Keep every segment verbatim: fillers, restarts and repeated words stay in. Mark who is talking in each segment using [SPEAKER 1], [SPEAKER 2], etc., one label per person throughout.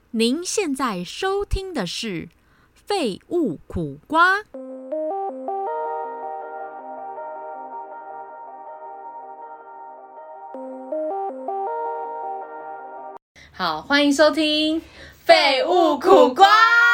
[SPEAKER 1] 您现在收听的是废物苦瓜。
[SPEAKER 2] 好，欢迎收听废物苦瓜。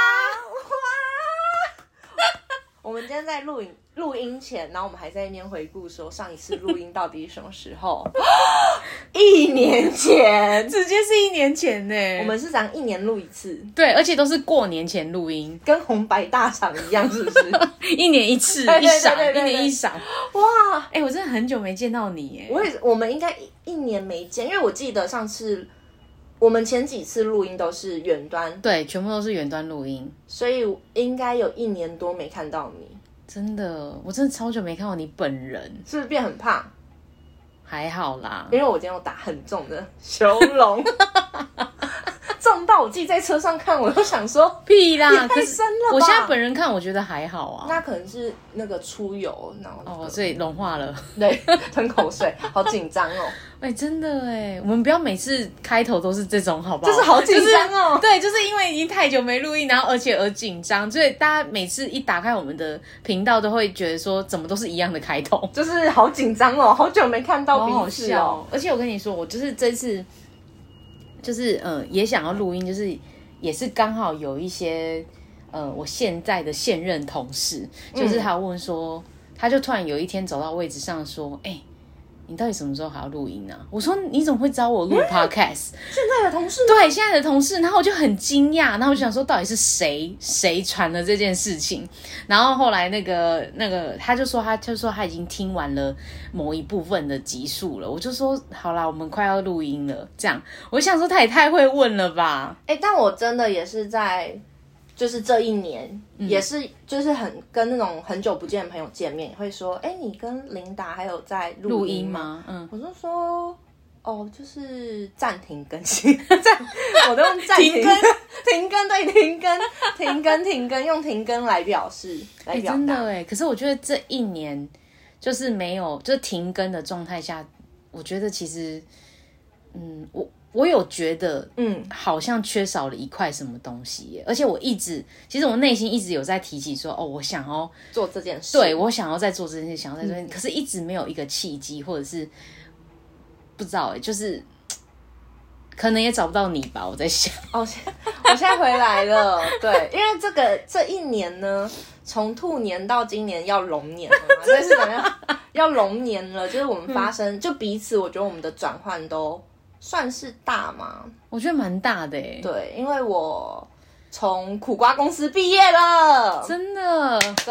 [SPEAKER 3] 我们今天在录影录音前，然后我们还在那边回顾说上一次录音到底是什么时候？一年前，
[SPEAKER 2] 直接是一年前呢。
[SPEAKER 3] 我们是讲一年录一次，
[SPEAKER 2] 对，而且都是过年前录音，
[SPEAKER 3] 跟红白大赏一样，是不是？
[SPEAKER 2] 一年一次，
[SPEAKER 3] 对对对
[SPEAKER 2] 一赏，
[SPEAKER 3] 对对对
[SPEAKER 2] 一年一赏。
[SPEAKER 3] 哇，
[SPEAKER 2] 哎、欸，我真的很久没见到你耶。
[SPEAKER 3] 我也，我们应该一一年没见，因为我记得上次我们前几次录音都是远端，
[SPEAKER 2] 对，全部都是远端录音，
[SPEAKER 3] 所以应该有一年多没看到你。
[SPEAKER 2] 真的，我真的超久没看到你本人，
[SPEAKER 3] 是不是变很胖？
[SPEAKER 2] 还好啦，
[SPEAKER 3] 因为我今天有打很重的修容，重到我自己在车上看，我都想说
[SPEAKER 2] 屁啦，
[SPEAKER 3] 也太深了吧。
[SPEAKER 2] 我现在本人看，我觉得还好啊。
[SPEAKER 3] 那可能是那个出油，然后、那個、
[SPEAKER 2] 哦，所以融化了，
[SPEAKER 3] 对，吞口水，好紧张哦。
[SPEAKER 2] 哎、欸，真的哎，我们不要每次开头都是这种，好不好？
[SPEAKER 3] 就是好紧张哦、
[SPEAKER 2] 就是。对，就是因为已经太久没录音，然后而且而紧张，所以大家每次一打开我们的频道，都会觉得说，怎么都是一样的开头，
[SPEAKER 3] 就是好紧张哦，好久没看到彼此哦。
[SPEAKER 2] 好好笑。而且我跟你说，我就是这次，就是呃，也想要录音，就是也是刚好有一些呃，我现在的现任同事，就是他问说，嗯、他就突然有一天走到位置上说，哎、欸。你到底什么时候还要录音啊？我说你怎么会找我录 podcast？、嗯、
[SPEAKER 3] 现在的同事
[SPEAKER 2] 对，现在的同事，然后我就很惊讶，然后我就想说到底是谁谁传了这件事情？然后后来那个那个他就说他就说他已经听完了某一部分的集数了，我就说好啦，我们快要录音了，这样我想说他也太会问了吧？
[SPEAKER 3] 哎、欸，但我真的也是在。就是这一年、嗯、也是就是很跟那种很久不见的朋友见面，也会说哎、欸，你跟琳达还有在录音吗？
[SPEAKER 2] 嗯，
[SPEAKER 3] 我就说哦，就是暂停更新，暂我都用暂停
[SPEAKER 2] 停更
[SPEAKER 3] 停更对停更停更停更用停更来表示来表达、欸、
[SPEAKER 2] 真的哎，可是我觉得这一年就是没有就是停更的状态下，我觉得其实嗯我。我有觉得，嗯，好像缺少了一块什么东西耶，而且我一直，其实我内心一直有在提起说，哦，我想要
[SPEAKER 3] 做这件事，
[SPEAKER 2] 对我想要再做这件事，想要再做这件事、嗯，可是一直没有一个契机，或者是不知道哎，就是可能也找不到你吧，我在想。
[SPEAKER 3] 哦，我现在回来了，对，因为这个这一年呢，从兔年到今年要龙年了嘛，这是怎么样？要龙年了，就是我们发生，嗯、就彼此，我觉得我们的转换都。算是大吗？
[SPEAKER 2] 我觉得蛮大的耶。
[SPEAKER 3] 对，因为我从苦瓜公司毕业了，
[SPEAKER 2] 真的。
[SPEAKER 3] 对。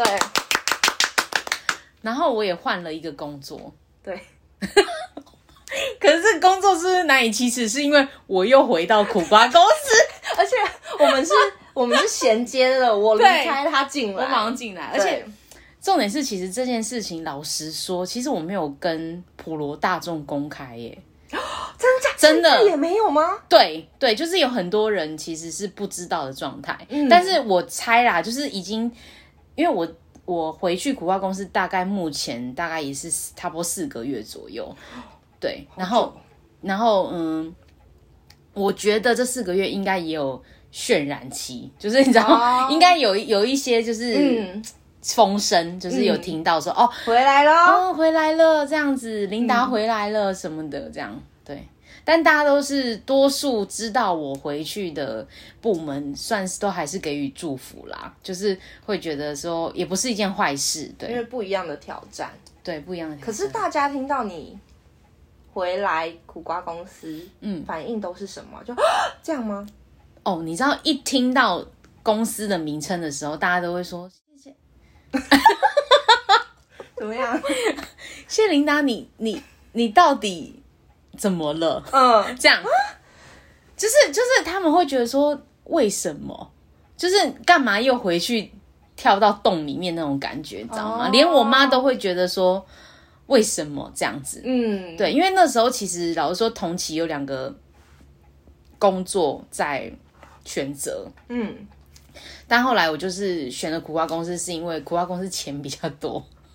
[SPEAKER 2] 然后我也换了一个工作。
[SPEAKER 3] 对。
[SPEAKER 2] 可是这工作是不是难以启齿？是因为我又回到苦瓜公司，
[SPEAKER 3] 而且我们是，我们是衔接了，我离开他进来，
[SPEAKER 2] 我马上进来，而且。重点是，其实这件事情，老实说，其实我没有跟普罗大众公开耶。
[SPEAKER 3] 真的假的？
[SPEAKER 2] 真的
[SPEAKER 3] 也没有吗？
[SPEAKER 2] 对对，就是有很多人其实是不知道的状态、嗯，但是我猜啦，就是已经，因为我我回去苦瓜公司大概目前大概也是差不多四个月左右，对，然后然后嗯，我觉得这四个月应该也有渲染期，就是你知道，哦、应该有有一些就是嗯。风声就是有听到说、嗯、哦
[SPEAKER 3] 回来了
[SPEAKER 2] 哦回来了这样子，琳达回来了什么的这样对，但大家都是多数知道我回去的部门，算是都还是给予祝福啦，就是会觉得说也不是一件坏事，对，
[SPEAKER 3] 因为不一样的挑战，
[SPEAKER 2] 对不一样的挑战。
[SPEAKER 3] 可是大家听到你回来苦瓜公司，嗯，反应都是什么？就这样吗？
[SPEAKER 2] 哦，你知道一听到公司的名称的时候，大家都会说。
[SPEAKER 3] 怎么样？
[SPEAKER 2] 谢琳达，你你你到底怎么了？
[SPEAKER 3] 嗯，
[SPEAKER 2] 这样，就是就是他们会觉得说，为什么？就是干嘛又回去跳到洞里面那种感觉，你知道吗？哦、连我妈都会觉得说，为什么这样子？嗯，对，因为那时候其实老实说，同期有两个工作在选择，嗯。但后来我就是选了苦瓜公司，是因为苦瓜公司钱比较多。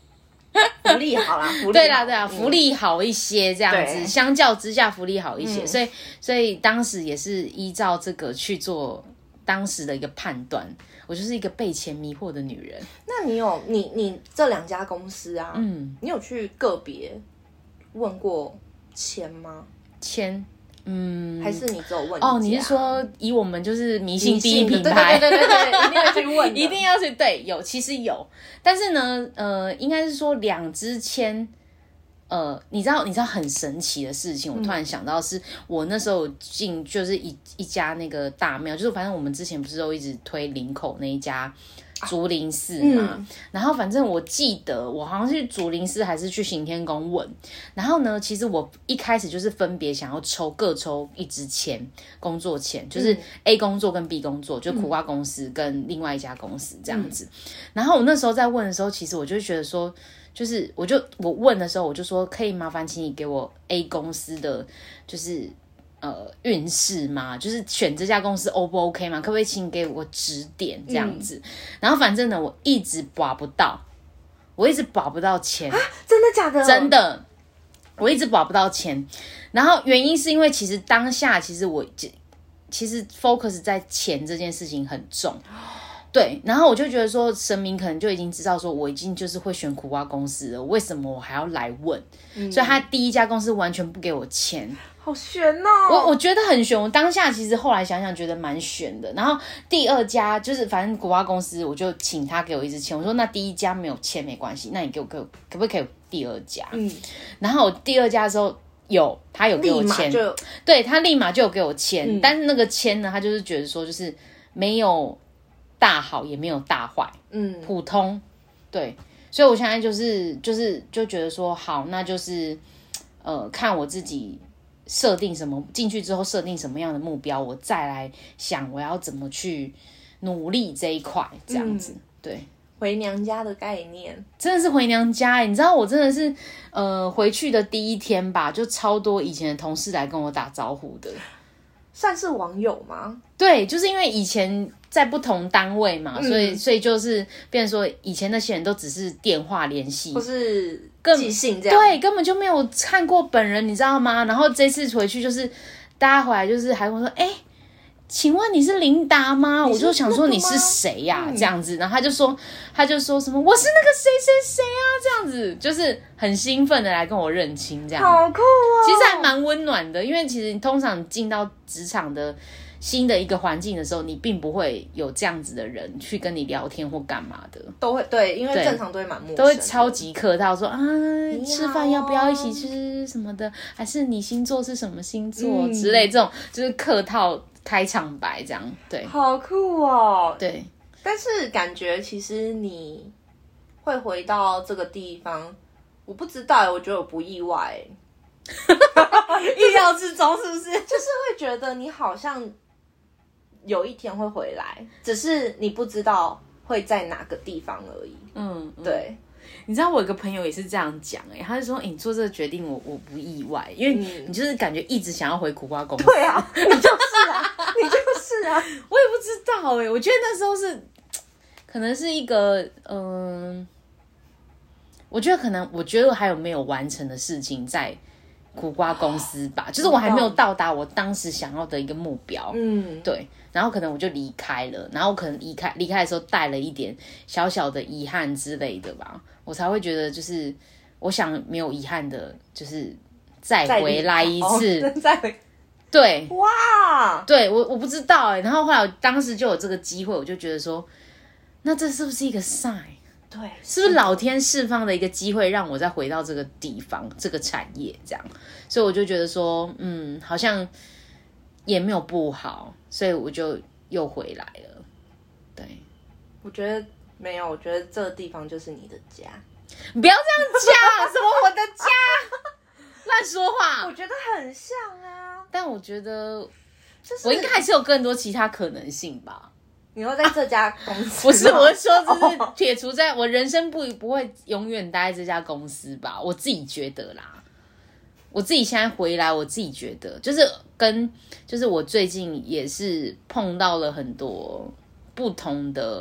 [SPEAKER 3] 福利好啦，福利好
[SPEAKER 2] 对啦对啦，福利好一些这样子，
[SPEAKER 3] 对
[SPEAKER 2] 相较之下福利好一些，
[SPEAKER 3] 嗯
[SPEAKER 2] 所以所以当时也是依照这个去做当时的一个判断。我就是一个被钱迷惑的女人。
[SPEAKER 3] 那你有你你这两家公司啊，
[SPEAKER 2] 嗯，
[SPEAKER 3] 你有去个别问过签吗？
[SPEAKER 2] 签，嗯，
[SPEAKER 3] 还是你只有问
[SPEAKER 2] 哦？你是说以我们就是迷信第一品牌，
[SPEAKER 3] 对对对对对，一定要去问，
[SPEAKER 2] 一定要去对，有其实有，但是呢，呃，应该是说两支签。呃，你知道，你知道很神奇的事情，我突然想到是，我那时候进就是一一家那个大庙，就是反正我们之前不是都一直推林口那一家竹林寺嘛，啊嗯、然后反正我记得我好像是去竹林寺还是去行天宫问，然后呢，其实我一开始就是分别想要抽各抽一支签，工作签，就是 A 工作跟 B 工作，就苦瓜公司跟另外一家公司这样子，嗯、然后我那时候在问的时候，其实我就觉得说。就是我就我问的时候，我就说可以麻烦请你给我 A 公司的就是呃运势吗？就是选这家公司 O 不 OK 吗？可不可以请你给我指点这样子？嗯、然后反正呢，我一直拔不到，我一直拔不到钱，
[SPEAKER 3] 啊，真的假的？
[SPEAKER 2] 真的，我一直拔不到钱。然后原因是因为其实当下其实我其实 focus 在钱这件事情很重。对，然后我就觉得说，神明可能就已经知道说，我已经就是会选苦瓜公司了，为什么我还要来问？嗯、所以他第一家公司完全不给我签，
[SPEAKER 3] 好悬哦！
[SPEAKER 2] 我我觉得很悬，我当下其实后来想想觉得蛮悬的。然后第二家就是反正苦瓜公司，我就请他给我一支签，我说那第一家没有签没关系，那你给我给我可不可以给我第二家？嗯，然后我第二家的时候有他有给我签，对他立马就有给我签，嗯、但是那个签呢，他就是觉得说就是没有。大好也没有大坏，嗯，普通，对，所以我现在就是就是就觉得说好，那就是呃看我自己设定什么进去之后设定什么样的目标，我再来想我要怎么去努力这一块，这样子，嗯、对，
[SPEAKER 3] 回娘家的概念，
[SPEAKER 2] 真的是回娘家，你知道我真的是呃回去的第一天吧，就超多以前的同事来跟我打招呼的，
[SPEAKER 3] 算是网友吗？
[SPEAKER 2] 对，就是因为以前。在不同单位嘛，嗯、所以所以就是变成说，以前那些人都只是电话联系，
[SPEAKER 3] 或是寄信这样，
[SPEAKER 2] 对，根本就没有看过本人，你知道吗？然后这次回去就是大家回来就是还问说，哎、欸，请问你是琳达吗？我就想说你是谁呀、啊嗯？这样子，然后他就说他就说什么我是那个谁谁谁啊，这样子就是很兴奋的来跟我认亲，这样
[SPEAKER 3] 好酷哦。
[SPEAKER 2] 其实还蛮温暖的，因为其实通常进到职场的。新的一个环境的时候，你并不会有这样子的人去跟你聊天或干嘛的，
[SPEAKER 3] 都会对，因为正常都会蛮陌生的，
[SPEAKER 2] 都会超级客套说啊，吃饭要不要一起吃什么的，还是你星座是什么星座、嗯、之类，这种就是客套开场白这样，对，
[SPEAKER 3] 好酷哦，
[SPEAKER 2] 对，
[SPEAKER 3] 但是感觉其实你会回到这个地方，我不知道，我觉得我不意外，意料之中是不是？就是会觉得你好像。有一天会回来，只是你不知道会在哪个地方而已。嗯，对。
[SPEAKER 2] 你知道我有个朋友也是这样讲，哎、欸，他就说，哎、欸，你做这个决定我，我我不意外，因为你就是感觉一直想要回苦瓜公司。
[SPEAKER 3] 对啊，你就是啊，你就是啊。
[SPEAKER 2] 我也不知道哎、欸，我觉得那时候是，可能是一个，嗯、呃，我觉得可能，我觉得还有没有完成的事情在。苦瓜公司吧，就是我还没有到达我当时想要的一个目标，嗯，对，然后可能我就离开了，然后可能离开离开的时候带了一点小小的遗憾之类的吧，我才会觉得就是我想没有遗憾的，就是再回来一次，
[SPEAKER 3] 哦、再回，
[SPEAKER 2] 对，
[SPEAKER 3] 哇，
[SPEAKER 2] 对我我不知道哎、欸，然后后来我当时就有这个机会，我就觉得说，那这是不是一个 sign？
[SPEAKER 3] 对，
[SPEAKER 2] 是不是老天释放的一个机会，让我再回到这个地方、这个产业这样？所以我就觉得说，嗯，好像也没有不好，所以我就又回来了。对，
[SPEAKER 3] 我觉得没有，我觉得这个地方就是你的家。
[SPEAKER 2] 你不要这样讲，什么我的家？乱说话。
[SPEAKER 3] 我觉得很像啊，
[SPEAKER 2] 但我觉得，就是我应该还是有更多其他可能性吧。
[SPEAKER 3] 你说在这家公司、啊？
[SPEAKER 2] 不是，我是说，就是撇除在我人生不不会永远待在这家公司吧，我自己觉得啦。我自己现在回来，我自己觉得，就是跟就是我最近也是碰到了很多不同的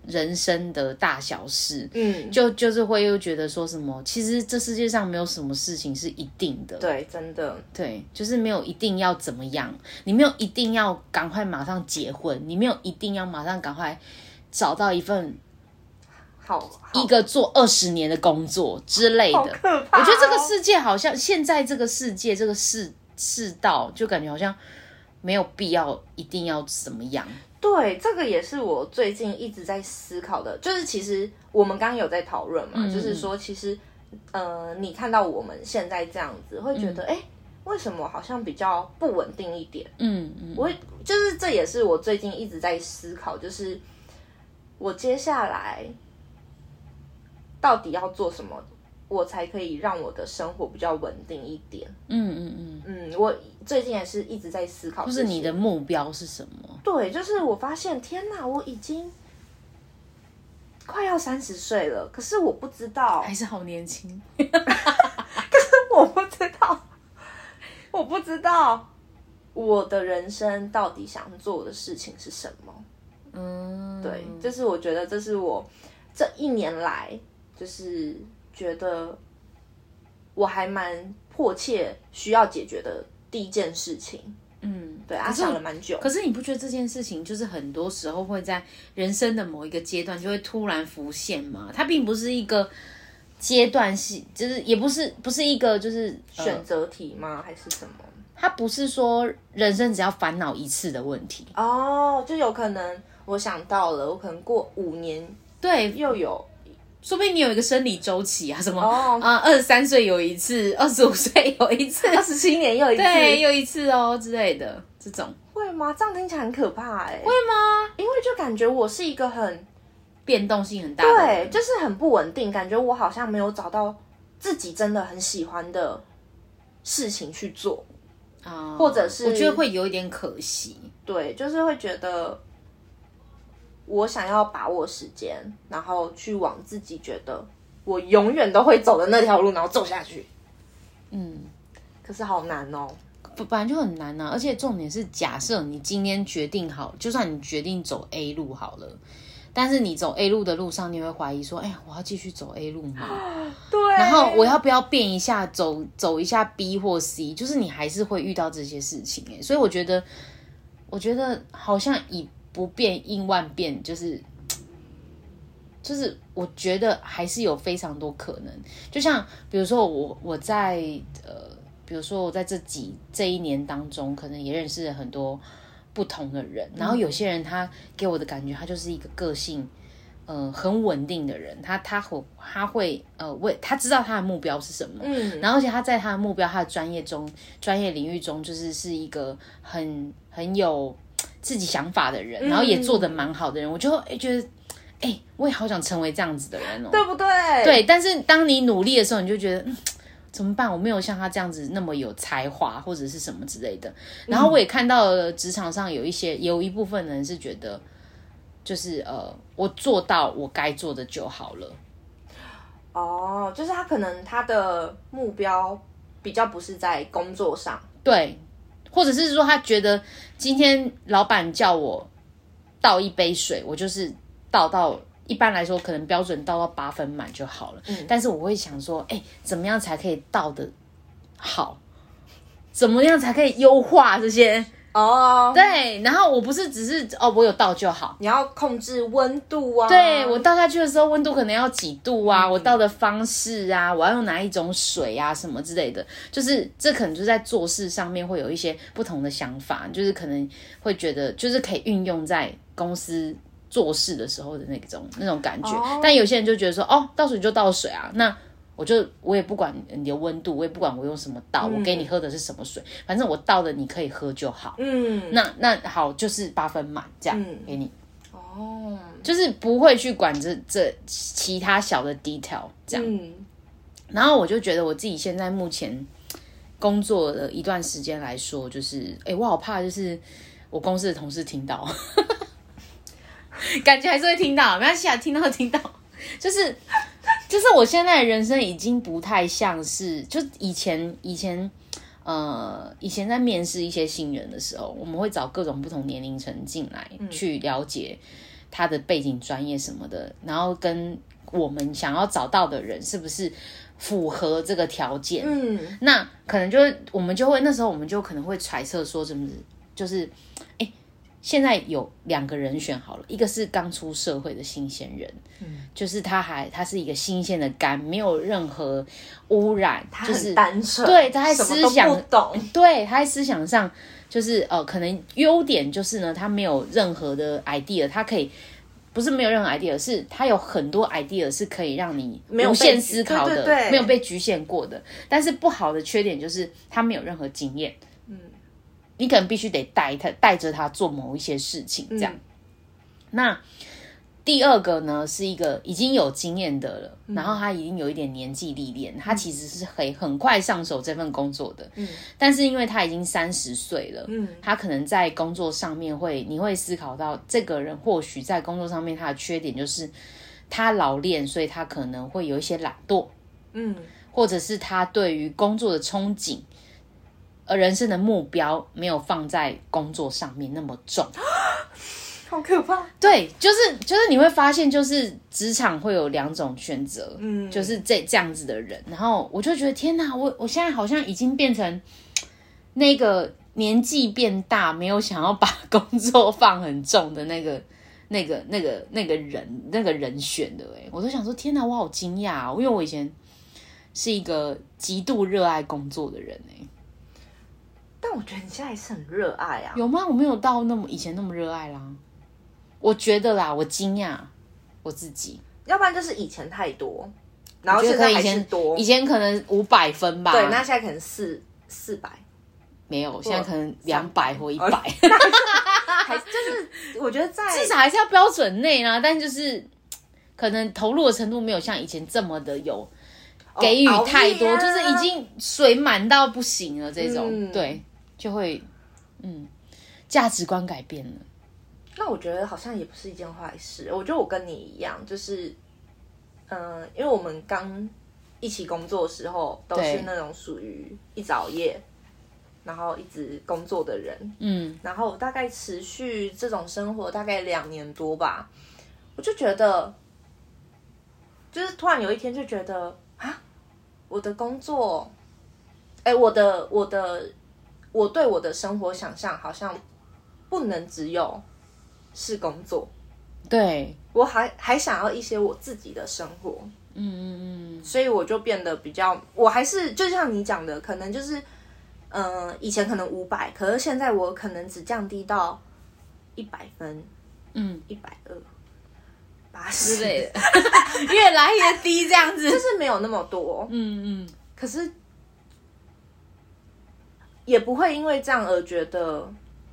[SPEAKER 2] 人生的大小事，
[SPEAKER 3] 嗯，
[SPEAKER 2] 就就是会又觉得说什么，其实这世界上没有什么事情是一定的，
[SPEAKER 3] 对，真的，
[SPEAKER 2] 对，就是没有一定要怎么样，你没有一定要赶快马上结婚，你没有一定要马上赶快找到一份
[SPEAKER 3] 好，好
[SPEAKER 2] 一个做二十年的工作之类的。
[SPEAKER 3] 好可怕哦，
[SPEAKER 2] 我觉得这个世界好像现在这个世界这个世世道，就感觉好像没有必要一定要怎么样。
[SPEAKER 3] 对，这个也是我最近一直在思考的，就是其实我们刚刚有在讨论嘛，
[SPEAKER 2] 嗯
[SPEAKER 3] 就是说其实，呃，你看到我们现在这样子，会觉得，哎、嗯，为什么好像比较不稳定一点？
[SPEAKER 2] 嗯嗯，
[SPEAKER 3] 我就是这也是我最近一直在思考，就是我接下来到底要做什么，我才可以让我的生活比较稳定一点。
[SPEAKER 2] 嗯嗯嗯
[SPEAKER 3] 嗯，我最近也是一直在思考，
[SPEAKER 2] 就是你的目标是什么？
[SPEAKER 3] 对，就是我发现，天哪，我已经快要三十岁了，可是我不知道，
[SPEAKER 2] 还是好年轻。
[SPEAKER 3] 可是我不知道，我不知道我的人生到底想做的事情是什么。
[SPEAKER 2] 嗯，
[SPEAKER 3] 对，就是我觉得这是我这一年来，就是觉得我还蛮迫切需要解决的第一件事情。
[SPEAKER 2] 嗯，
[SPEAKER 3] 对，啊，想了蛮久。
[SPEAKER 2] 可是你不觉得这件事情就是很多时候会在人生的某一个阶段就会突然浮现吗？它并不是一个阶段性，就是也不是不是一个就是
[SPEAKER 3] 选择题吗？呃、还是什么？
[SPEAKER 2] 它不是说人生只要烦恼一次的问题
[SPEAKER 3] 哦，就有可能我想到了，我可能过五年，
[SPEAKER 2] 对，
[SPEAKER 3] 又有。
[SPEAKER 2] 说不定你有一个生理周期啊，什么
[SPEAKER 3] 啊，
[SPEAKER 2] 二十三岁有一次，二十五岁有一次，
[SPEAKER 3] 二十七年又一次，
[SPEAKER 2] 对，又一次哦之类的，这种
[SPEAKER 3] 会吗？这样听起来很可怕哎、欸。
[SPEAKER 2] 会吗？
[SPEAKER 3] 因为就感觉我是一个很
[SPEAKER 2] 变动性很大的人，
[SPEAKER 3] 对，就是很不稳定，感觉我好像没有找到自己真的很喜欢的事情去做啊、呃，或者是
[SPEAKER 2] 我觉得会有一点可惜，
[SPEAKER 3] 对，就是会觉得。我想要把握时间，然后去往自己觉得我永远都会走的那条路，然后走下去。嗯，可是好难哦，
[SPEAKER 2] 本来就很难啊。而且重点是，假设你今天决定好，就算你决定走 A 路好了，但是你走 A 路的路上，你会怀疑说，哎呀，我要继续走 A 路吗？
[SPEAKER 3] 对。
[SPEAKER 2] 然后我要不要变一下，走走一下 B 或 C？就是你还是会遇到这些事情哎。所以我觉得，我觉得好像以不变应万变，就是就是我觉得还是有非常多可能。就像比如说我我在呃，比如说我在这几这一年当中，可能也认识了很多不同的人，然后有些人他给我的感觉，他就是一个个性呃很稳定的人，他他会他会呃为他知道他的目标是什么，嗯，然后而且他在他的目标他的专业中专业领域中，就是是一个很很有自己想法的人，然后也做得蛮好的人，嗯、我就哎觉得，哎、欸，我也好想成为这样子的人哦，
[SPEAKER 3] 对不对？
[SPEAKER 2] 对，但是当你努力的时候，你就觉得，嗯，怎么办？我没有像他这样子那么有才华，或者是什么之类的。然后我也看到了职场上有一些，有一部分人是觉得，就是呃，我做到我该做的就好了。
[SPEAKER 3] 哦，就是他可能他的目标比较不是在工作上，
[SPEAKER 2] 对。或者是说他觉得今天老板叫我倒一杯水，我就是倒到一般来说可能标准倒到八分满就好了，嗯，但是我会想说，哎、欸，怎么样才可以倒得好？怎么样才可以优化这些？哦，对，然后我不是只是哦，我有倒就好，
[SPEAKER 3] 你要控制温度啊。
[SPEAKER 2] 对，我倒下去的时候，温度可能要几度啊？嗯、我倒的方式啊，我要用哪一种水啊，什么之类的，就是这可能就在做事上面会有一些不同的想法，就是可能会觉得就是可以运用在公司做事的时候的那种那种感觉。哦、但有些人就觉得说，哦，倒水就倒水啊，那。我就我也不管你的温度，我也不管我用什么倒，嗯、我给你喝的是什么水，反正我倒的你可以喝就好。嗯，那那好，就是八分满这样、嗯、给你。哦，就是不会去管这这其他小的 detail 这样。嗯，然后我就觉得我自己现在目前工作了一段时间来说，就是哎，我好怕就是我公司的同事听到，感觉还是会听到，没关系啊，听到就听到，就是。就是我现在的人生已经不太像是，就以前以前，呃，以前在面试一些新人的时候，我们会找各种不同年龄层进来、嗯、去了解他的背景专业什么的，然后跟我们想要找到的人是不是符合这个条件。嗯，那可能就我们就会那时候我们就可能会揣测说怎么就是哎。现在有两个人选好了，一个是刚出社会的新鲜人，嗯，就是他还他是一个新鲜的肝，没有任何污染，
[SPEAKER 3] 他
[SPEAKER 2] 很
[SPEAKER 3] 单纯，
[SPEAKER 2] 对，他在思想
[SPEAKER 3] 什么都不懂，
[SPEAKER 2] 对，他在思想上就是呃，可能优点就是呢，他没有任何的 idea， 他可以不是没有任何 idea， 是他有很多 idea 是可以让你无限思考的，
[SPEAKER 3] 对对对，
[SPEAKER 2] 没有被局限过的。但是不好的缺点就是他没有任何经验，嗯。你可能必须得带他带着他做某一些事情，这样。嗯、那第二个呢，是一个已经有经验的了，嗯、然后他已经有一点年纪历练，他其实是可以很快上手这份工作的。嗯，但是因为他已经三十岁了，嗯，他可能在工作上面会，你会思考到这个人或许在工作上面他的缺点就是他老练，所以他可能会有一些懒惰，嗯，或者是他对于工作的憧憬。而人生的目标没有放在工作上面那么重，
[SPEAKER 3] 好可怕。
[SPEAKER 2] 对，就是就是你会发现，就是职场会有两种选择，嗯，就是这这样子的人。然后我就觉得天哪，我我现在好像已经变成那个年纪变大，没有想要把工作放很重的那个那个那个那个人那个人选的哎，我都想说天哪，我好惊讶哦，因为我以前是一个极度热爱工作的人哎。
[SPEAKER 3] 但我觉得你现在还是很热爱啊。
[SPEAKER 2] 有吗？我没有到那么以前那么热爱啦。我觉得啦，我惊讶我自己。
[SPEAKER 3] 要不然就是以前太多，然后现在还是多。
[SPEAKER 2] 以前可能五百分吧。
[SPEAKER 3] 对，那现在可能四四百。
[SPEAKER 2] 没有，现在可能两百或一百。
[SPEAKER 3] 还就是我觉得在
[SPEAKER 2] 至少还是要标准内啦，但就是可能投入的程度没有像以前这么的有。给予太多，哦啊、就是已经水满到不行了，这种、嗯、对。就会，嗯，价值观改变了。
[SPEAKER 3] 那我觉得好像也不是一件坏事。我觉得我跟你一样，就是，嗯、呃，因为我们刚一起工作的时候，都是那种属于一直熬夜，然后一直工作的人，嗯，然后大概持续这种生活大概两年多吧，我就觉得，就是突然有一天就觉得啊，我的工作，哎，我的我的。我对我的生活想象好像不能只有是工作，
[SPEAKER 2] 对，
[SPEAKER 3] 我还还想要一些我自己的生活，嗯嗯嗯，所以我就变得比较，我还是就像你讲的，可能就是，嗯、呃，以前可能五百，可是现在我可能只降低到一百分，嗯，一百二、八十
[SPEAKER 2] 之类的，越来越低这样子，
[SPEAKER 3] 就是没有那么多，嗯嗯，可是。也不会因为这样而觉得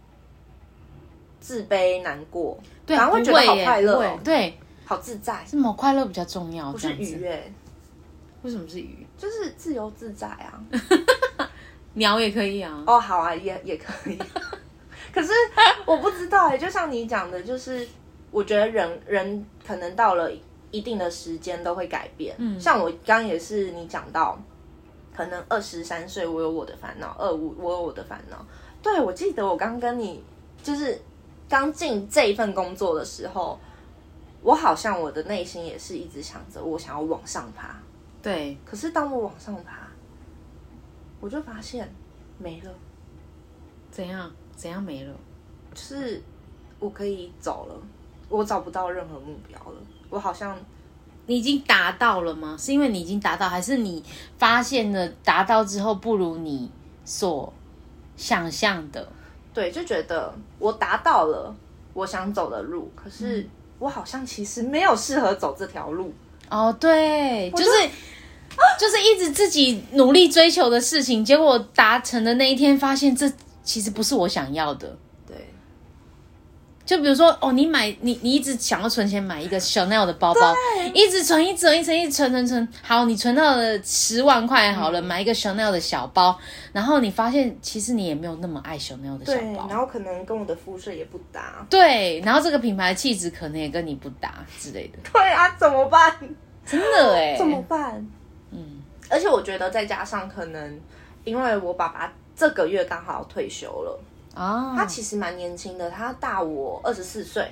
[SPEAKER 3] 自卑难过，
[SPEAKER 2] 对，
[SPEAKER 3] 反而会觉得好快乐、哦，
[SPEAKER 2] 对，
[SPEAKER 3] 好自在。
[SPEAKER 2] 是吗？快乐比较重要，
[SPEAKER 3] 不是鱼哎、欸？
[SPEAKER 2] 为什么是鱼？
[SPEAKER 3] 就是自由自在啊。
[SPEAKER 2] 鸟也可以啊。
[SPEAKER 3] 哦，好啊，也也可以。可是我不知道哎、欸，就像你讲的，就是我觉得人人可能到了一定的时间都会改变。嗯，像我刚也是你讲到。可能二十三岁，我有我的烦恼；二五，我有我的烦恼。对，我记得我刚跟你就是刚进这一份工作的时候，我好像我的内心也是一直想着我想要往上爬。
[SPEAKER 2] 对，
[SPEAKER 3] 可是当我往上爬，我就发现没了。
[SPEAKER 2] 怎样？怎样没了？
[SPEAKER 3] 就是我可以走了，我找不到任何目标了。我好像。
[SPEAKER 2] 你已经达到了吗？是因为你已经达到，还是你发现了达到之后不如你所想象的？
[SPEAKER 3] 对，就觉得我达到了我想走的路，可是我好像其实没有适合走这条路。
[SPEAKER 2] 哦，对，就, 就是就是一直自己努力追求的事情，结果达成的那一天，发现这其实不是我想要的。就比如说，哦，你买你你一直想要存钱买一个 Chanel 的包包，一直存一直存一直存一直存存存，好，你存到了十万块好了，嗯、买一个 Chanel 的小包，然后你发现其实你也没有那么爱 Chanel 的小包，
[SPEAKER 3] 然后可能跟我的肤色也不搭，
[SPEAKER 2] 对，然后这个品牌气质可能也跟你不搭之类的，
[SPEAKER 3] 对啊，怎么办？
[SPEAKER 2] 真的哎，
[SPEAKER 3] 怎么办？嗯，而且我觉得再加上可能，因为我爸爸这个月刚好退休了。啊，他其实蛮年轻的，他大我二十四岁，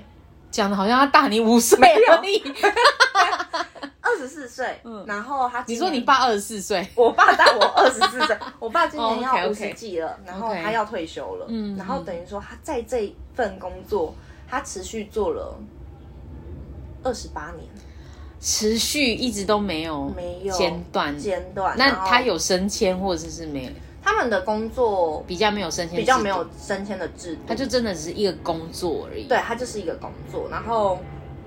[SPEAKER 2] 讲的好像他大你五岁而已。
[SPEAKER 3] 二十四岁，嗯，然后他
[SPEAKER 2] 你说你爸二十四岁，
[SPEAKER 3] 我爸大我二十四岁，我爸今年要五十
[SPEAKER 2] okay, okay.
[SPEAKER 3] 几了，然后他要退休了，嗯，然后等于说他在这份工作，他持续做了二十八年，
[SPEAKER 2] 持续一直都没有
[SPEAKER 3] 没有
[SPEAKER 2] 间断
[SPEAKER 3] 间断。
[SPEAKER 2] 那他有升迁或者是没有？
[SPEAKER 3] 他们的工作
[SPEAKER 2] 比较没有升迁，
[SPEAKER 3] 比较没有升迁的制度，
[SPEAKER 2] 他就真的只是一个工作而已。
[SPEAKER 3] 对，他就是一个工作，然后。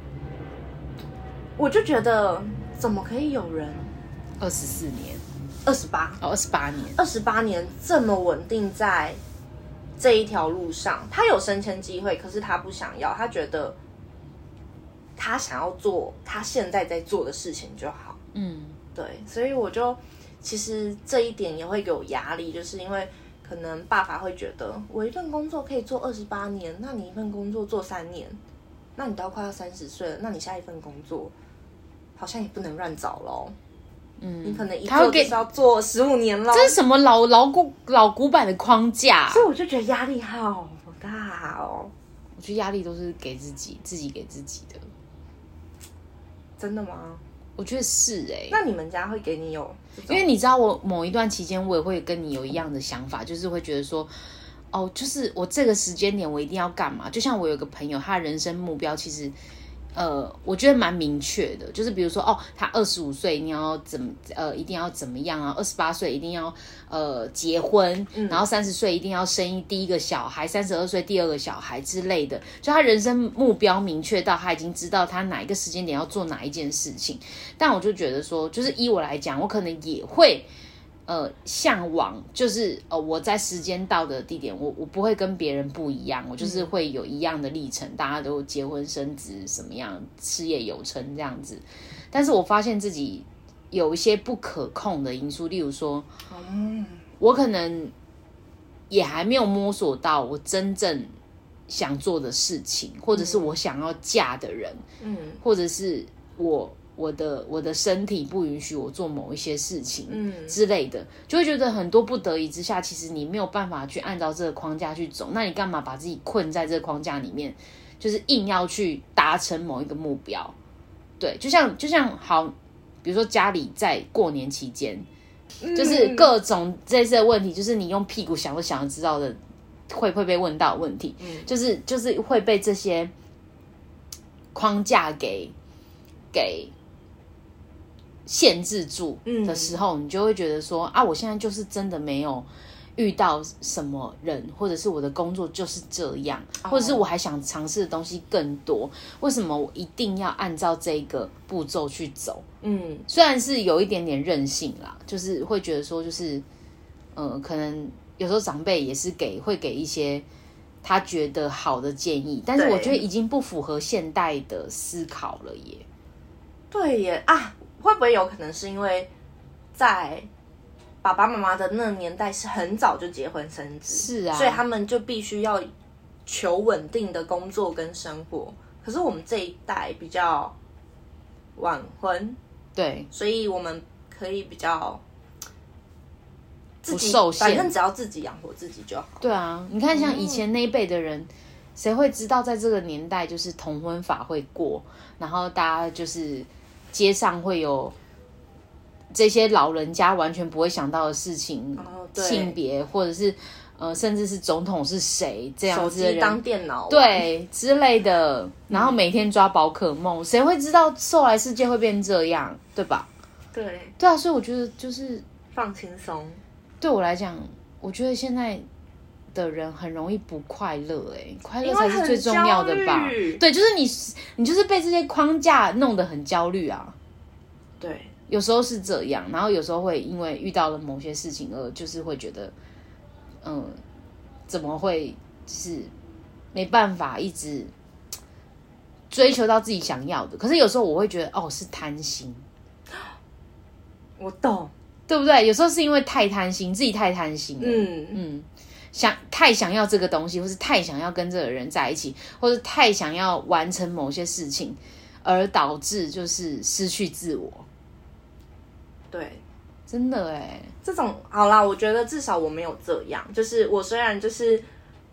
[SPEAKER 3] 我就觉得，怎么可以有人
[SPEAKER 2] 二十四年、
[SPEAKER 3] 二十八
[SPEAKER 2] 哦，二十八年、
[SPEAKER 3] 二十八年这么稳定在这一条路上？他有升迁机会，可是他不想要，他觉得他想要做他现在在做的事情就好。嗯，对，所以我就其实这一点也会给我压力，就是因为可能爸爸会觉得，我一份工作可以做二十八年，那你一份工作做三年。那你都快要三十岁了，那你下一份工作好像也不能乱找咯。嗯，你可能一做就是要做十五年咯。
[SPEAKER 2] 这是什么老老古老古板的框架？
[SPEAKER 3] 所以我就觉得压力好大哦。
[SPEAKER 2] 我觉得压力都是给自己，自己给自己的。
[SPEAKER 3] 真的吗？
[SPEAKER 2] 我觉得是哎、欸。
[SPEAKER 3] 那你们家会给你有？
[SPEAKER 2] 因为你知道，我某一段期间我也会跟你有一样的想法，就是会觉得说。哦，就是我这个时间点我一定要干嘛？就像我有个朋友，他的人生目标其实，呃，我觉得蛮明确的，就是比如说，哦，他二十五岁你要怎么，呃，一定要怎么样啊？二十八岁一定要呃结婚，嗯、然后三十岁一定要生第一个小孩，三十二岁第二个小孩之类的。就他人生目标明确到他已经知道他哪一个时间点要做哪一件事情。但我就觉得说，就是依我来讲，我可能也会。呃，向往就是呃，我在时间到的地点，我我不会跟别人不一样，我就是会有一样的历程，嗯、大家都结婚生子，什么样事业有成这样子。但是我发现自己有一些不可控的因素，例如说，嗯，我可能也还没有摸索到我真正想做的事情，或者是我想要嫁的人，嗯，或者是我。我的我的身体不允许我做某一些事情，嗯之类的，就会觉得很多不得已之下，其实你没有办法去按照这个框架去走，那你干嘛把自己困在这个框架里面，就是硬要去达成某一个目标？对，就像就像好，比如说家里在过年期间，就是各种这些问题，就是你用屁股想都想要知道的，会会被问到的问题，嗯、就是就是会被这些框架给给。限制住的时候，嗯、你就会觉得说啊，我现在就是真的没有遇到什么人，或者是我的工作就是这样，哦、或者是我还想尝试的东西更多，为什么我一定要按照这个步骤去走？嗯，虽然是有一点点任性啦，就是会觉得说，就是呃，可能有时候长辈也是给会给一些他觉得好的建议，但是我觉得已经不符合现代的思考了耶。
[SPEAKER 3] 对耶啊！会不会有可能是因为在爸爸妈妈的那个年代是很早就结婚生子，
[SPEAKER 2] 是啊，
[SPEAKER 3] 所以他们就必须要求稳定的工作跟生活。可是我们这一代比较晚婚，
[SPEAKER 2] 对，
[SPEAKER 3] 所以我们可以比较自己
[SPEAKER 2] 不受限，
[SPEAKER 3] 反正只要自己养活自己就好。
[SPEAKER 2] 对啊，你看像以前那一辈的人，谁、嗯、会知道在这个年代就是同婚法会过，然后大家就是。街上会有这些老人家完全不会想到的事情，哦、性别或者是呃，甚至是总统是谁这样子的人，
[SPEAKER 3] 手机当电脑
[SPEAKER 2] 对之类的，然后每天抓宝可梦，谁、嗯、会知道后来世界会变这样，对吧？
[SPEAKER 3] 对，
[SPEAKER 2] 对啊，所以我觉得就是
[SPEAKER 3] 放轻松。
[SPEAKER 2] 对我来讲，我觉得现在。的人很容易不快乐，哎、欸，快乐才是最重要的吧？对，就是你，你就是被这些框架弄得很焦虑啊。
[SPEAKER 3] 对，
[SPEAKER 2] 有时候是这样，然后有时候会因为遇到了某些事情而就是会觉得，嗯，怎么会就是没办法一直追求到自己想要的？可是有时候我会觉得，哦，是贪心。
[SPEAKER 3] 我懂，
[SPEAKER 2] 对不对？有时候是因为太贪心，自己太贪心了。嗯嗯。想太想要这个东西，或是太想要跟这个人在一起，或是太想要完成某些事情，而导致就是失去自我。
[SPEAKER 3] 对，
[SPEAKER 2] 真的哎，
[SPEAKER 3] 这种好啦，我觉得至少我没有这样。就是我虽然就是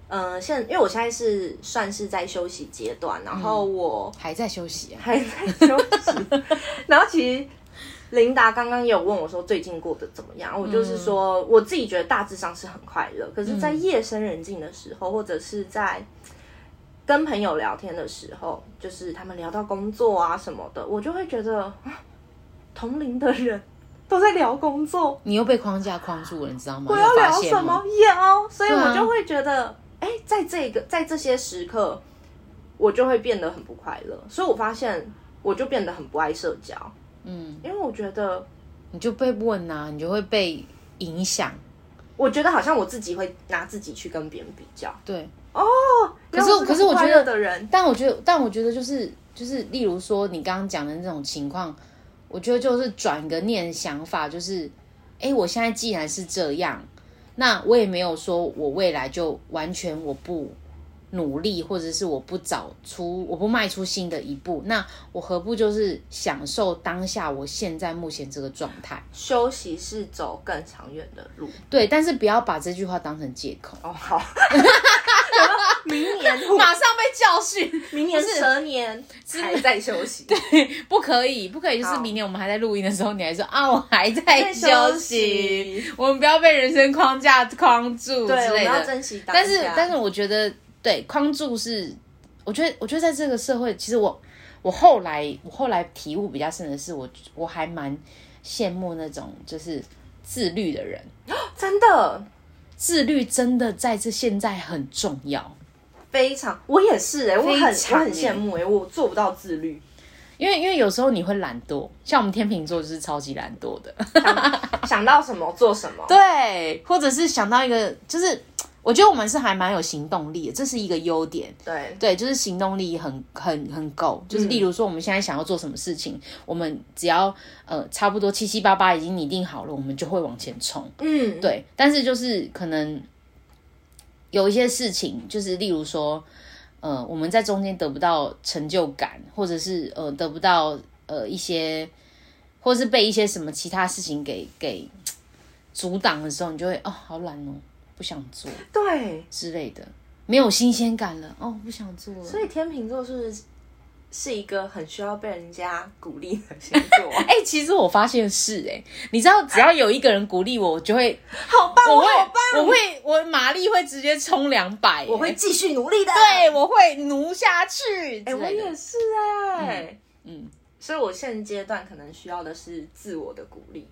[SPEAKER 3] 呃，现因为我现在是算是在休息阶段，然后我、
[SPEAKER 2] 还在休息啊，
[SPEAKER 3] 还在休息，然后其实琳达刚刚也有问我说最近过得怎么样，我就是说、嗯、我自己觉得大致上是很快乐，可是在夜深人静的时候、嗯、或者是在跟朋友聊天的时候，就是他们聊到工作啊什么的，我就会觉得、啊、同龄的人都在聊工作，
[SPEAKER 2] 你又被框架框住了，你知道吗？
[SPEAKER 3] 我要聊什么？有，所以我就会觉得哎、欸，在这个在这些时刻我就会变得很不快乐，所以我发现我就变得很不爱社交。嗯，因为我觉得
[SPEAKER 2] 你就被问啊，你就会被影响。
[SPEAKER 3] 我觉得好像我自己会拿自己去跟别人比较。
[SPEAKER 2] 对
[SPEAKER 3] 哦，
[SPEAKER 2] 可是可是我觉得
[SPEAKER 3] 的人，
[SPEAKER 2] 但我觉得但我觉得就是就是，例如说你刚刚讲的那种情况，我觉得就是转个念想法，就是哎，我现在既然是这样，那我也没有说我未来就完全我不努力，或者是我不找出我不迈出新的一步，那我何不就是享受当下我现在目前这个状态？
[SPEAKER 3] 休息是走更长远的路。
[SPEAKER 2] 对，但是不要把这句话当成借口。
[SPEAKER 3] 哦，好。明年
[SPEAKER 2] 马上被教训，
[SPEAKER 3] 明年蛇年还在休息。
[SPEAKER 2] 对，不可以，不可以，就是明年我们还在录音的时候，你还说啊，我还在休息，我们不要被人生框架框住之类的。
[SPEAKER 3] 对，我们要珍惜当下。
[SPEAKER 2] 但是，但是我觉得，对，框住是，我觉得，我觉得在这个社会，其实我，我后来，我后来体悟比较深的是，我，我还蛮羡慕那种就是自律的人。
[SPEAKER 3] 真的，
[SPEAKER 2] 自律真的在这现在很重要。
[SPEAKER 3] 非常，我也是哎、欸，我很我很羡慕哎、欸，我做不到自律，
[SPEAKER 2] 因为因为有时候你会懒惰，像我们天秤座就是超级懒惰的，
[SPEAKER 3] 想, 想到什么做什么，
[SPEAKER 2] 对，或者是想到一个，就是我觉得我们是还蛮有行动力的，这是一个优点，
[SPEAKER 3] 对
[SPEAKER 2] 对，就是行动力很很很够，就是例如说我们现在想要做什么事情，嗯、我们只要呃差不多七七八八已经拟定好了，我们就会往前冲，嗯，对，但是就是可能。有一些事情，就是例如说，呃，我们在中间得不到成就感，或者是呃得不到呃一些，或是被一些什么其他事情给给阻挡的时候，你就会哦好懒哦，不想做，
[SPEAKER 3] 对
[SPEAKER 2] 之类的，没有新鲜感了，哦不想做了。
[SPEAKER 3] 所以天秤座是不是是一个很需要被人家鼓励的星座？
[SPEAKER 2] 哎、欸，其实我发现是哎、欸，你知道，只要有一个人鼓励我，我就会
[SPEAKER 3] 好棒，
[SPEAKER 2] 我会
[SPEAKER 3] 好棒，
[SPEAKER 2] 我会我马力会直接冲两百，
[SPEAKER 3] 我会继续努力的，
[SPEAKER 2] 对，我会努下去。哎、
[SPEAKER 3] 欸，我也是哎、欸嗯，嗯，所以我现阶段可能需要的是自我的鼓励，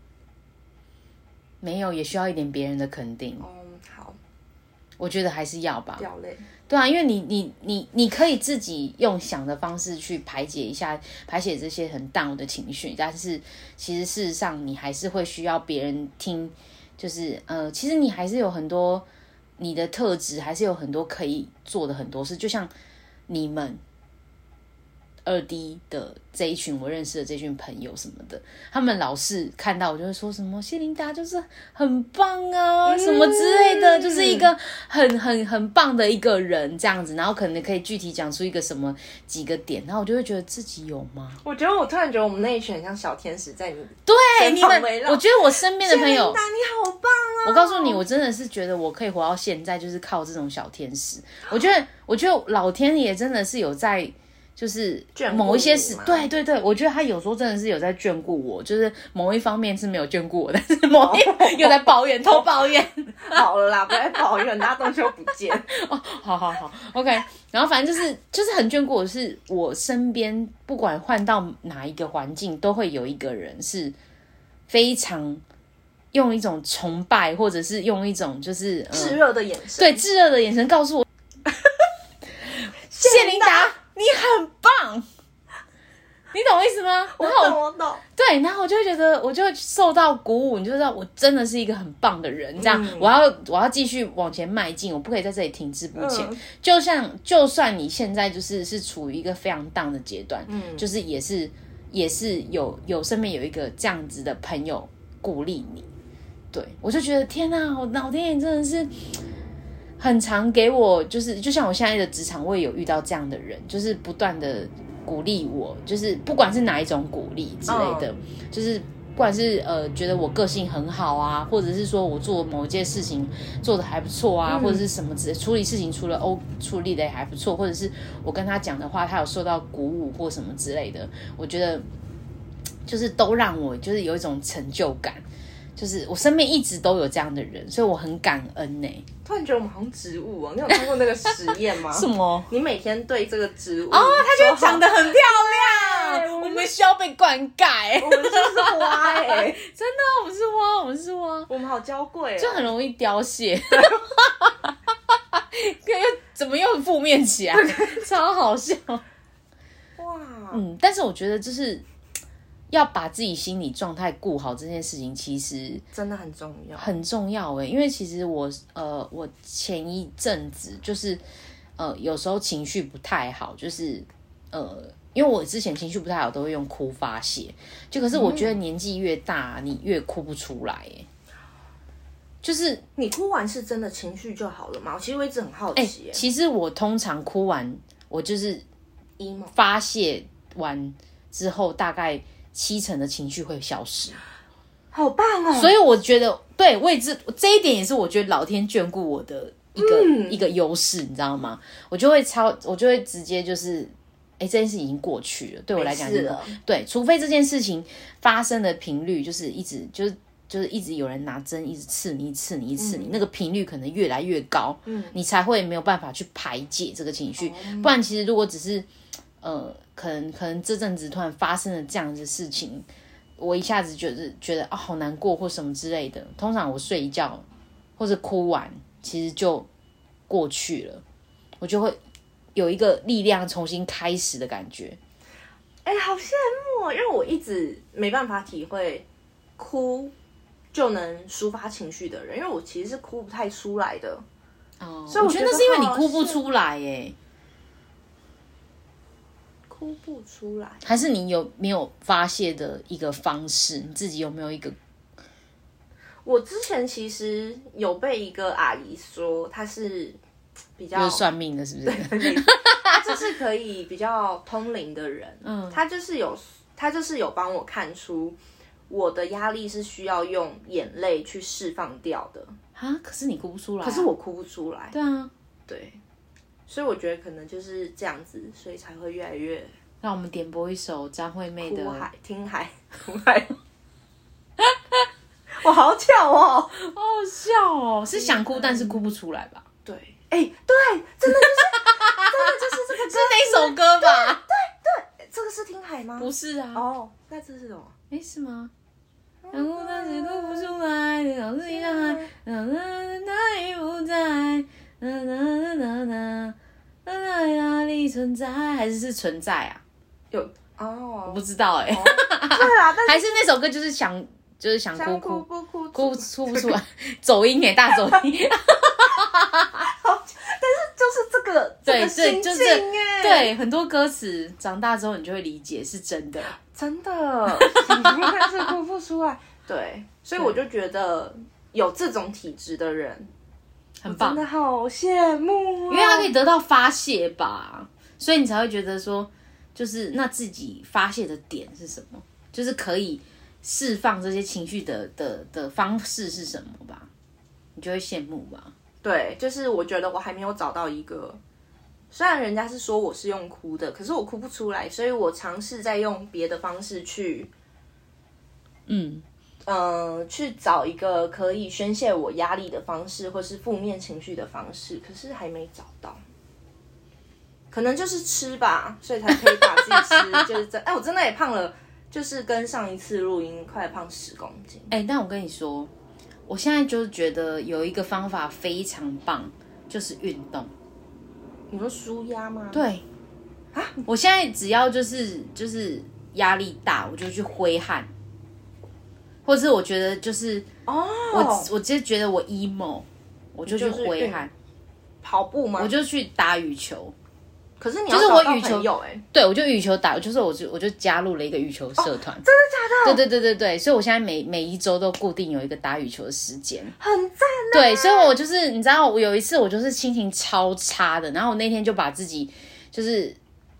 [SPEAKER 2] 没有也需要一点别人的肯定。
[SPEAKER 3] 嗯，好，
[SPEAKER 2] 我觉得还是要吧。
[SPEAKER 3] 掉泪。
[SPEAKER 2] 对啊，因为你你你你可以自己用想的方式去排解一下排解这些很 down 的情绪，但是其实事实上你还是会需要别人听，就是呃，其实你还是有很多你的特质，还是有很多可以做的很多事，就像你们二 D 的这一群我认识的这群朋友什么的，他们老是看到我就会说什么谢琳达就是很棒啊、嗯、什么之类的，就是一个很很很棒的一个人这样子，然后可能可以具体讲出一个什么几个点，然后我就会觉得自己有吗？
[SPEAKER 3] 我觉得我突然觉得我们那一群很像小天使在你
[SPEAKER 2] 对你们，我觉得我身边的朋友，
[SPEAKER 3] 谢琳达你好棒啊！
[SPEAKER 2] 我告诉你，我真的是觉得我可以活到现在，就是靠这种小天使。我觉得，我觉得老天爷真的是有在。就是某一些事，对对对，我觉得他有时候真的是有在眷顾我，就是某一方面是没有眷顾我，但是某一又在抱怨，偷抱怨。
[SPEAKER 3] 好了啦，不要抱怨，大家东西都不见。
[SPEAKER 2] 哦，好好好 ，OK。然后反正就是就是很眷顾我，是我身边不管换到哪一个环境，都会有一个人是非常用一种崇拜，或者是用一种就是
[SPEAKER 3] 炙热的眼神，
[SPEAKER 2] 对炙热的眼神告诉我，谢琳达。你很棒，你懂我意思吗？
[SPEAKER 3] 我懂，我懂。
[SPEAKER 2] 对，然后我就会觉得，我就会受到鼓舞，你就知道我真的是一个很棒的人。这样，嗯、我要我要继续往前迈进，我不可以在这里停滞不前。嗯、就像，就算你现在就是是处于一个非常 down 的阶段，嗯，就是也是也是有有身边有一个这样子的朋友鼓励你。对，我就觉得天哪，我老天爷真的是。很常给我，就是就像我现在的职场，我也有遇到这样的人，就是不断的鼓励我，就是不管是哪一种鼓励之类的， oh. 就是不管是呃觉得我个性很好啊，或者是说我做某一件事情做的还不错啊，嗯、或者是什么之类处理事情除了欧处理的也还不错，或者是我跟他讲的话，他有受到鼓舞或什么之类的，我觉得就是都让我就是有一种成就感。就是我身边一直都有这样的人，所以我很感恩呢、欸。
[SPEAKER 3] 突然觉得我们好像植物哦，你有看过那个实验吗？
[SPEAKER 2] 什么？
[SPEAKER 3] 你每天对这个植物
[SPEAKER 2] 哦，它就会长得很漂亮。我们, 我们需要被灌溉。
[SPEAKER 3] 我们就是花哎、欸，
[SPEAKER 2] 真的，我们是花，我们是花。
[SPEAKER 3] 我们好娇贵、哦，
[SPEAKER 2] 就很容易凋谢。怎么又很负面起来？超好笑。哇，嗯，但是我觉得就是要把自己心理状态顾好这件事情，其实
[SPEAKER 3] 真的很重要，
[SPEAKER 2] 很重要哎。因为其实我呃，我前一阵子就是呃，有时候情绪不太好，就是呃，因为我之前情绪不太好，都会用哭发泄。就可是我觉得年纪越大，你越哭不出来哎。就是
[SPEAKER 3] 你哭完是真的情绪就好了吗？其实我一直很好奇、欸。
[SPEAKER 2] 其实我通常哭完，我就是发泄完之后，大概七成的情绪会消失。
[SPEAKER 3] 好棒哦！
[SPEAKER 2] 所以我觉得，对我也知这一点也是我觉得老天眷顾我的一个、嗯、一个优势，你知道吗？我就会超，我就会直接就是，哎，这件事已经过去了，对我来讲，是对，除非这件事情发生的频率就是一直就是。就是一直有人拿针一直刺你，刺你，刺你，嗯、那个频率可能越来越高，嗯，你才会没有办法去排解这个情绪。嗯、不然，其实如果只是，呃，可能可能这阵子突然发生了这样的事情，我一下子觉得觉得啊、哦、好难过或什么之类的，通常我睡一觉或者哭完，其实就过去了，我就会有一个力量重新开始的感觉。
[SPEAKER 3] 哎、欸，好羡慕哦，因为我一直没办法体会哭就能抒发情绪的人，因为我其实是哭不太出来的。
[SPEAKER 2] 哦，所以我觉得那是因为你哭不出来耶，
[SPEAKER 3] 哭不出来，
[SPEAKER 2] 还是你有没有发泄的一个方式？你自己有没有一个？
[SPEAKER 3] 我之前其实有被一个阿姨说，她是比较
[SPEAKER 2] 就是算命的，是不是？
[SPEAKER 3] 她就是可以比较通灵的人，嗯，她就是有，她就是有帮我看出。我的压力是需要用眼泪去释放掉的
[SPEAKER 2] 啊，可是你哭不出来、啊，
[SPEAKER 3] 可是我哭不出来。
[SPEAKER 2] 对啊，
[SPEAKER 3] 对，所以我觉得可能就是这样子，所以才会越来越。
[SPEAKER 2] 让我们点播一首张惠妹的《
[SPEAKER 3] 哭海听海哭海》，我好巧哦，好
[SPEAKER 2] 好笑哦，是想哭但是哭不出来吧？
[SPEAKER 3] 对，哎、欸，对，真的就是真的就是这个歌，
[SPEAKER 2] 是那首歌吧？
[SPEAKER 3] 对对对，这个是听海吗？
[SPEAKER 2] 不是啊，
[SPEAKER 3] 哦，那这是什么？
[SPEAKER 2] 哎，是吗？想哭但是哭不出来，老是一个海，他已不在，那那那那那压力存在，还是是存在啊？
[SPEAKER 3] 有哦，
[SPEAKER 2] 我不知道哎、欸。
[SPEAKER 3] 哦、对啊，但是
[SPEAKER 2] 还是那首歌就是想就是想哭哭
[SPEAKER 3] 哭哭
[SPEAKER 2] 哭哭不出来，走音哎，大走音。
[SPEAKER 3] 但是就是这个
[SPEAKER 2] 对
[SPEAKER 3] 这个心境哎，
[SPEAKER 2] 对很多歌词长大之后你就会理解是真的，
[SPEAKER 3] 真的，但是哭不出来。对，所以我就觉得有这种体质的人
[SPEAKER 2] 很棒，
[SPEAKER 3] 真的好羡慕、啊，
[SPEAKER 2] 因为他可以得到发泄吧，所以你才会觉得说，就是那自己发泄的点是什么，就是可以释放这些情绪的的的方式是什么吧，你就会羡慕吧。
[SPEAKER 3] 对，就是我觉得我还没有找到一个，虽然人家是说我是用哭的，可是我哭不出来，所以我尝试在用别的方式去，嗯。嗯、呃，去找一个可以宣泄我压力的方式，或是负面情绪的方式，可是还没找到。可能就是吃吧，所以才可以把自己吃，就是这。哎，我真的也胖了，就是跟上一次录音快胖十公斤。
[SPEAKER 2] 哎，但我跟你说，我现在就是觉得有一个方法非常棒，就是运动。
[SPEAKER 3] 你说舒压吗？
[SPEAKER 2] 对。啊，我现在只要就是就是压力大，我就去挥汗。或者是我觉得就是哦，我我就觉得我 emo， 我就去挥汗，
[SPEAKER 3] 跑步吗？
[SPEAKER 2] 我就去打羽球。
[SPEAKER 3] 可是你要找到朋友哎、
[SPEAKER 2] 欸，对，我就羽球打，就是我就我就加入了一个羽球社团、哦。
[SPEAKER 3] 真的假的？
[SPEAKER 2] 对对对对对，所以我现在每每一周都固定有一个打羽球的时间，
[SPEAKER 3] 很赞、啊。
[SPEAKER 2] 对，所以我就是你知道，我有一次我就是心情超差的，然后我那天就把自己就是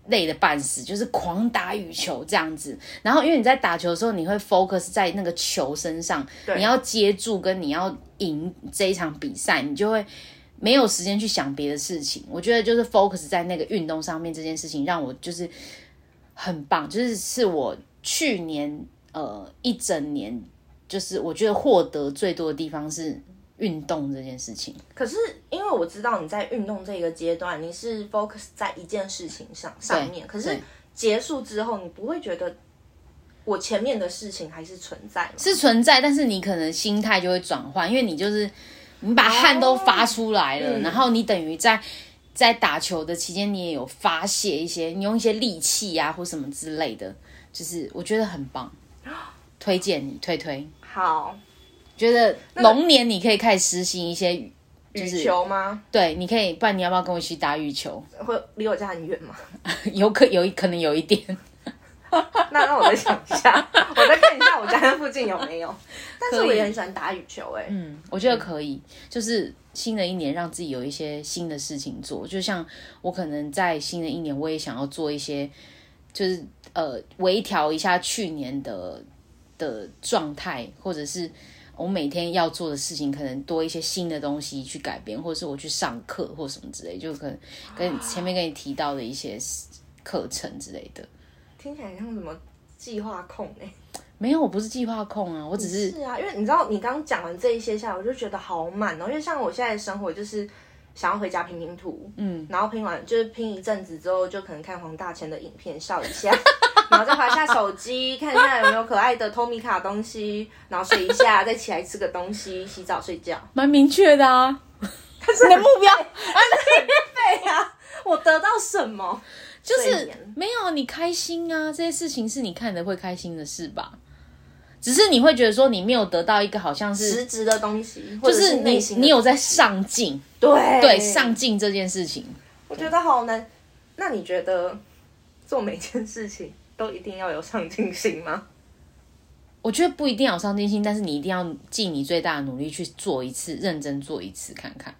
[SPEAKER 2] 累得半死，就是狂打羽球这样子。然后因为你在打球的时候，你会 focus 在那个球身上，你要接住跟你要赢这一场比赛，你就会没有时间去想别的事情。我觉得就是 focus 在那个运动上面这件事情，让我就是很棒，就是是我去年呃一整年，就是我觉得获得最多的地方是运动这件事情。
[SPEAKER 3] 可是因为我知道你在运动这个阶段，你是 focus 在一件事情上上面，可是结束之后，你不会觉得我前面的事情还是存在吗？
[SPEAKER 2] 是存在，但是你可能心态就会转换，因为你就是你把汗都发出来了，哦嗯、然后你等于在在打球的期间，你也有发泄一些，你用一些力气啊或什么之类的，就是我觉得很棒，推荐你推推。
[SPEAKER 3] 好。
[SPEAKER 2] 觉得龙年你可以开始实行一些、就是、
[SPEAKER 3] 羽球吗？
[SPEAKER 2] 对，你可以，不然你要不要跟我一起打羽球？
[SPEAKER 3] 会离我家很远吗？
[SPEAKER 2] 有可有可能有一点。
[SPEAKER 3] 那那我再想一下，我再看一下我家那附近有没有。但是我也很喜欢打羽球哎、欸。
[SPEAKER 2] 嗯，我觉得可以，就是新的一年让自己有一些新的事情做。就像我可能在新的一年，我也想要做一些，就是呃微调一下去年的的状态，或者是。我每天要做的事情可能多一些新的东西去改变，或者是我去上课或什么之类，就可能跟前面跟你提到的一些课程之类的。
[SPEAKER 3] 听起来像什么计划控哎、欸？
[SPEAKER 2] 没有，我不是计划控啊，我只是
[SPEAKER 3] 是啊，因为你知道你刚刚讲完这一些下来，我就觉得好满哦。因为像我现在的生活就是想要回家拼拼图，嗯，然后拼完就是拼一阵子之后，就可能看黄大千的影片笑一下。然后再滑下手机，看一下有没有可爱的 Tomica 东西，然后睡一下，再起来吃个东西，洗澡睡觉。
[SPEAKER 2] 蛮明确的啊，
[SPEAKER 3] 但是
[SPEAKER 2] 你的目标
[SPEAKER 3] 很废啊！我得到什么？
[SPEAKER 2] 就是没有你开心啊，这些事情是你看的会开心的事吧？只是你会觉得说你没有得到一个好像是
[SPEAKER 3] 实质的东西，
[SPEAKER 2] 就是你你有在上进，
[SPEAKER 3] 对
[SPEAKER 2] 对上进这件事情，
[SPEAKER 3] 我觉得好难。那你觉得做每件事情？都一定要有上进心吗？
[SPEAKER 2] 我觉得不一定要有上进心，但是你一定要尽你最大的努力去做一次，认真做一次看看。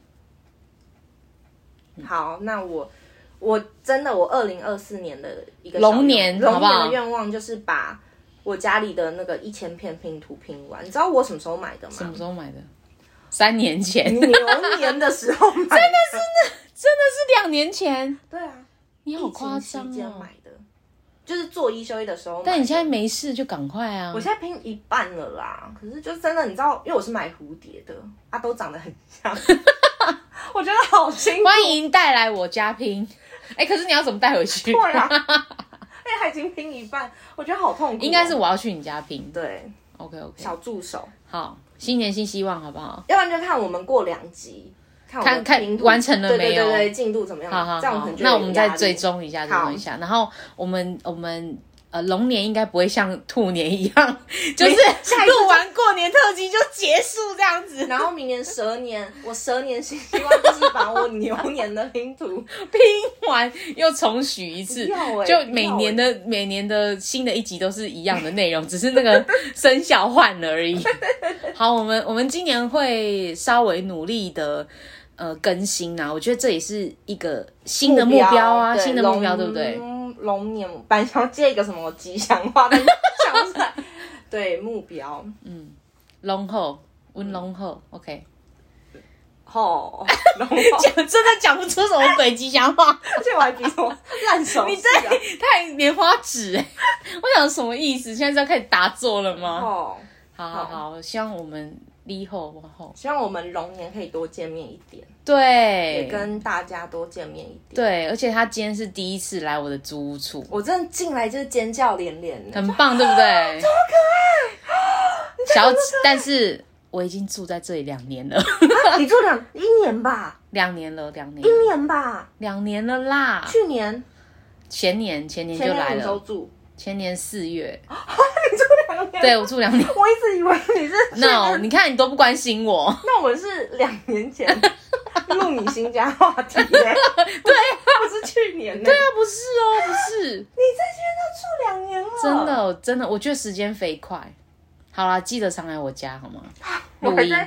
[SPEAKER 3] 嗯、好，那我我真的我二零二四年的一个
[SPEAKER 2] 龙年，
[SPEAKER 3] 龙年的愿望就是把我家里的那个一千片拼图拼完。你知道我什么时候买的吗？
[SPEAKER 2] 什么时候买的？三年前，
[SPEAKER 3] 牛年的时候买的，真的
[SPEAKER 2] 是那真的是两年前。
[SPEAKER 3] 对啊，
[SPEAKER 2] 你好夸张哦！
[SPEAKER 3] 买的。就是做一休一的时候，
[SPEAKER 2] 但你现在没事就赶快啊！
[SPEAKER 3] 我现在拼一半了啦，可是就真的你知道，因为我是买蝴蝶的啊，都长得很像，我觉得好辛苦。
[SPEAKER 2] 欢迎带来我家拼，哎、欸，可是你要怎么带回去？
[SPEAKER 3] 对啊，因为他已经拼一半，我觉得好痛苦、哦。
[SPEAKER 2] 应该是我要去你家拼。
[SPEAKER 3] 对
[SPEAKER 2] ，OK OK，
[SPEAKER 3] 小助手。
[SPEAKER 2] 好，新年新希望，好不好？
[SPEAKER 3] 要不然就看我们过两集。
[SPEAKER 2] 看看完成了没有？
[SPEAKER 3] 对对对，进度怎么样？
[SPEAKER 2] 好好好，
[SPEAKER 3] 这样我很
[SPEAKER 2] 那我们再追踪一下，追踪一下。然后我们我们呃龙年应该不会像兔年一样，就是录完过年特辑就结束这样子。
[SPEAKER 3] 然后明年蛇年，我蛇年希望就是把我牛年的拼图
[SPEAKER 2] 拼完，又重许一次，
[SPEAKER 3] 欸、
[SPEAKER 2] 就每年的、欸、每年的新的一集都是一样的内容，只是那个生肖换了而已。好，我们我们今年会稍微努力的。呃，更新啊，我觉得这也是一个新的目标啊，新的目标，对不对？
[SPEAKER 3] 龙年本来想要接一个什么吉祥话，但是想不出来。对，目标，
[SPEAKER 2] 嗯，龙后，温龙后 ，OK。
[SPEAKER 3] 吼，
[SPEAKER 2] 讲真的讲不出什么鬼吉祥话，
[SPEAKER 3] 而且我还比什么烂手势、啊，
[SPEAKER 2] 你这太棉花纸哎！我想什么意思？现在是要开始打坐了吗？
[SPEAKER 3] 哦，
[SPEAKER 2] 好好好，希望我们。离后往后，
[SPEAKER 3] 希望我们龙年可以多见面一点，
[SPEAKER 2] 对，
[SPEAKER 3] 也跟大家多见面一点，
[SPEAKER 2] 对，而且他今天是第一次来我的租屋处，
[SPEAKER 3] 我真的进来就是尖叫连连，
[SPEAKER 2] 很棒，对不对？
[SPEAKER 3] 这么可
[SPEAKER 2] 爱，小，但是我已经住在这里两年了，
[SPEAKER 3] 啊、你住两一年吧？
[SPEAKER 2] 两年了，两年，
[SPEAKER 3] 一年吧？
[SPEAKER 2] 两年了啦，
[SPEAKER 3] 去年、
[SPEAKER 2] 前年、前年就来了，
[SPEAKER 3] 住。
[SPEAKER 2] 前年四月，
[SPEAKER 3] 啊、你住两年？
[SPEAKER 2] 对，我住两年。
[SPEAKER 3] 我一直以为你是
[SPEAKER 2] no， 你看你都不关心我。
[SPEAKER 3] 那我们是两年前录你新家话题耶，对啊，不是去年呢。
[SPEAKER 2] 对啊，不是哦，不是。
[SPEAKER 3] 你在这边都住两年了，
[SPEAKER 2] 真的真的，我觉得时间飞快。好啦，记得常来我家好吗？
[SPEAKER 3] 我还在，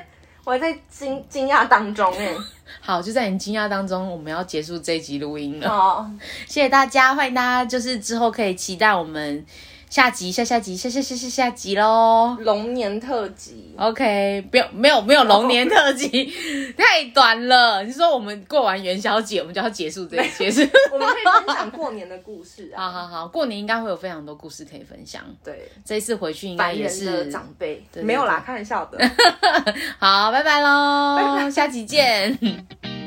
[SPEAKER 3] 我还在惊惊讶当中哎。
[SPEAKER 2] 好，就在你惊讶当中，我们要结束这一集录音了。
[SPEAKER 3] 好，
[SPEAKER 2] 谢谢大家，欢迎大家就是之后可以期待我们下集、下下集、下下下下下集咯。
[SPEAKER 3] 龙年特辑
[SPEAKER 2] OK， 不有没有没有龙年特辑，太短了。你说我们过完元宵节，我们就要结束这一切是？
[SPEAKER 3] 我们可以分享过年的故事啊。
[SPEAKER 2] 好好好，过年应该会有非常多故事可以分享。
[SPEAKER 3] 对，
[SPEAKER 2] 这一次回去应该也是
[SPEAKER 3] 白人的长辈，
[SPEAKER 2] 对对对
[SPEAKER 3] 没有啦，开玩笑的。
[SPEAKER 2] 好，拜拜喽，下集见。